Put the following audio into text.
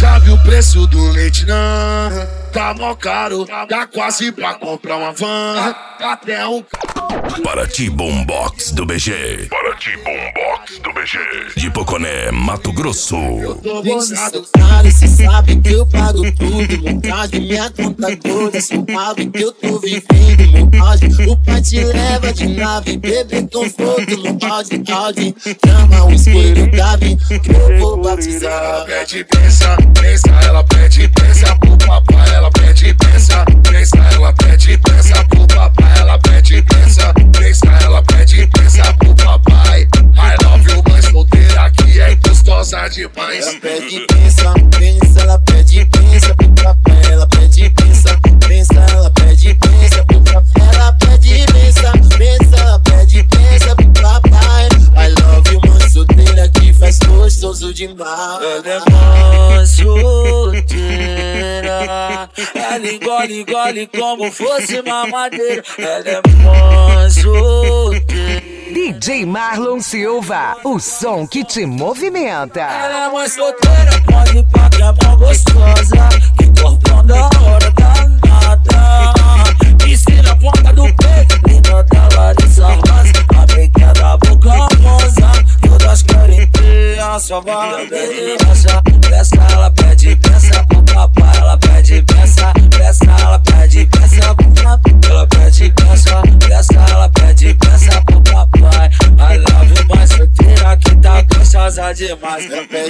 Já viu o preço do leite, não? Tá mó caro, dá quase pra comprar uma van. Até um Paraty Boombox do BG. Paraty Boombox do BG. De Poconé, Mato Grosso. eu tô gozado. Cara, cê sabe que eu pago tudo. Montagem, minha conta toda. Só pago que eu tô vivendo no auge. O pai te leva de nave, bebê conforto no Audi, Audi. Chama o espelho Davi, que eu vou batizar. Ela pede pensa, pensa, ela pede pensa pro papai. Ela pede pensa, pensa, ela pede pensa pro papai. Ela pede pensa, pensa, ela pede pensa pro papai. I love you, mãe solteira que é gostosa demais. Ela pede pensa, pensa, ela pede pensa pro papai. Ela pede pensa, pensa, ela pede pensa pro papai. Ela pede pensa, pensa, ela pede pensa pro papai. I love you, mãe solteira que faz gostoso demais. Ela é mãe solteira, ela engole, engole como fosse mamadeira. Ela é mãe solteira. DJ Marlon Silva, o som que te movimenta. Ela é mãe solteira, pode pá que é mó gostosa. Que corpão da hora danada. Piscina, ponta do peito, linda da Larissa Rosa. A pequena da boca rosa, todas querem ter a sua beleza. Peça, ela pede peça pro papai. Ela pede peça, peça, ela pede peça pro papai. Ela pede peça, peça, ela pede peça pro papai. I love you, mais solteira que tá gostosa demais.